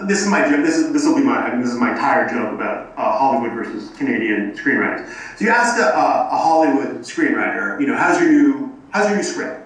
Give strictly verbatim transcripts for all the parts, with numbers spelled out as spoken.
this is my joke. This is this will be my. I mean, this is my tired joke about uh, Hollywood versus Canadian screenwriters. So you ask a, a, a Hollywood screenwriter, you know, how's your new how's your new script?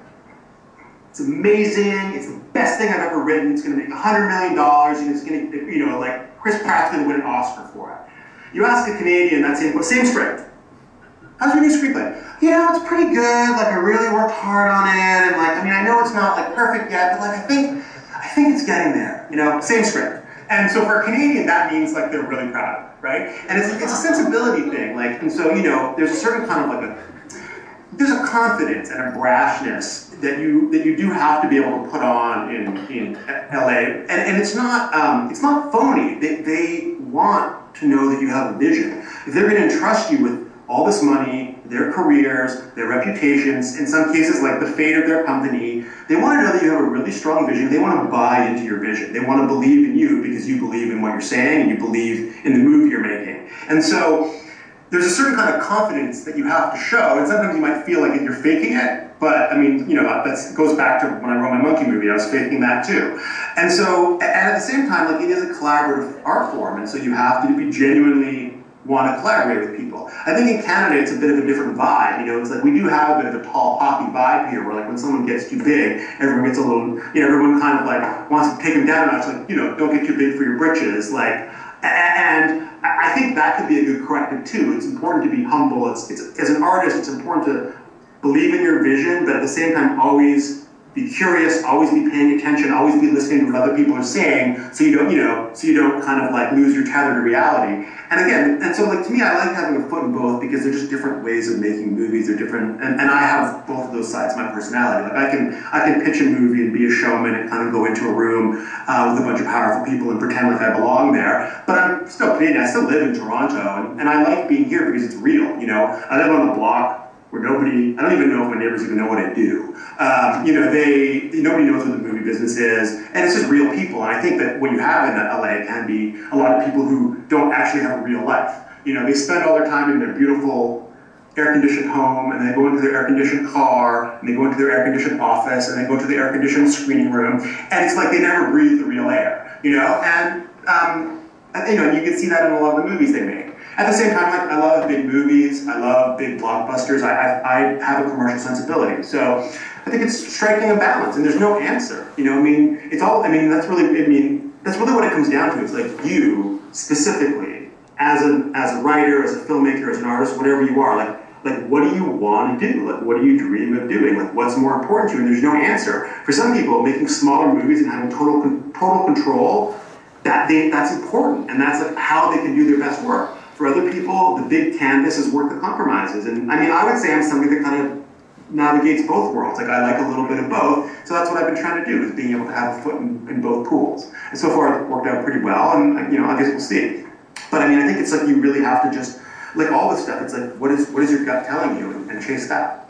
It's amazing. It's the best thing I've ever written. It's going to make a hundred million dollars, and it's going to, you know, like Chris Pratt's going to win an Oscar for it. You ask a Canadian that same same script. How's your new screenplay? You know, it's pretty good. Like I really worked hard on it, and like I mean, I know it's not like perfect yet, but like I think I think it's getting there. You know, same script. And so for a Canadian, that means like they're really proud of it, right? And it's it's a sensibility thing. Like, and so you know, there's a certain kind of like a there's a confidence and a brashness that you that you do have to be able to put on in in L A, and and it's not um, it's not phony. They they want to know that you have a vision. If they're going to entrust you with all this money, their careers, their reputations, in some cases like the fate of their company, they want to know that you have a really strong vision. They want to buy into your vision. They want to believe in you because you believe in what you're saying and you believe in the movie you're making. And so there's a certain kind of confidence that you have to show, and sometimes you might feel like you're faking it, but I mean, you know, that goes back to when I wrote my monkey movie, I was faking that too. And so, and at the same time, like it is a collaborative art form, and so you have to be genuinely want to collaborate with people. I think in Canada it's a bit of a different vibe. You know, it's like we do have a bit of a tall poppy vibe here, where like when someone gets too big, everyone gets a little, you know, everyone kind of like wants to take them down a notch, like, you know, don't get too big for your britches, like. And I think that could be a good corrective too. It's important to be humble. It's, it's as an artist, it's important to believe in your vision, but at the same time, always be curious, always be paying attention, always be listening to what other people are saying, so you don't, you know, so you don't kind of like lose your tether to reality. And again, and so like to me, I like having a foot in both because they're just different ways of making movies. They're different, and, and I have both of those sides of my personality. Like I can, I can pitch a movie and be a showman and kind of go into a room uh, with a bunch of powerful people and pretend like I belong there. But I'm still Canadian. I still live in Toronto, and, and I like being here because it's real. You know, I live on the block where nobody, I don't even know if my neighbors even know what I do. Um, you know, they, nobody knows what the movie business is, and it's just real people. And I think that what you have in L A can be a lot of people who don't actually have a real life. You know, they spend all their time in their beautiful air-conditioned home, and they go into their air-conditioned car, and they go into their air-conditioned office, and they go to the air-conditioned screening room, and it's like they never breathe the real air, you know? And, um, you know, you can see that in a lot of the movies they make. At the same time, like, I love big movies, I love big blockbusters, I, I, I have a commercial sensibility. So I think it's striking a balance, and there's no answer. You know, I mean, it's all, I mean, that's really, I mean, that's really what it comes down to. It's like you, specifically, as a, as a writer, as a filmmaker, as an artist, whatever you are, like, like, what do you want to do? Like, what do you dream of doing? Like, what's more important to you? And there's no answer. For some people, making smaller movies and having total, total control, that they, that's important, and that's like how they can do their best work. For other people, the big canvas is worth the compromises. And I mean, I would say I'm somebody that kind of navigates both worlds. Like I like a little bit of both. So that's what I've been trying to do, is being able to have a foot in, in both pools. And so far it's worked out pretty well, and you know, I guess we'll see. But I mean, I think it's like you really have to just, like all this stuff, it's like, what is, what is your gut telling you, and, and chase that.